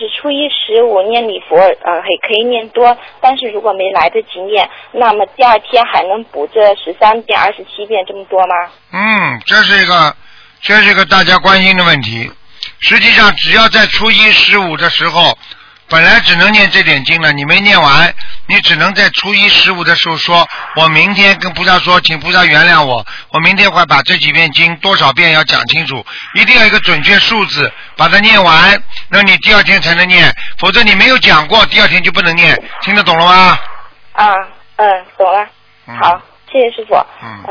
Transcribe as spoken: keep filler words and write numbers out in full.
初一十五念礼佛，呃，也可以念多，但是如果没来得及念，那么第二天还能补这十三遍、二十七遍这么多吗？ 嗯，这是一个，这是一个大家关心的问题。实际上，只要在初一十五的时候，本来只能念这点经了，你没念完，你只能在初一十五的时候说，我明天跟菩萨说，请菩萨原谅我，我明天会把这几遍经多少遍要讲清楚，一定要一个准确数字，把它念完，那你第二天才能念，否则你没有讲过，第二天就不能念，听得懂了吗？ 啊，嗯，懂了。 嗯、 好，谢谢师傅。 嗯。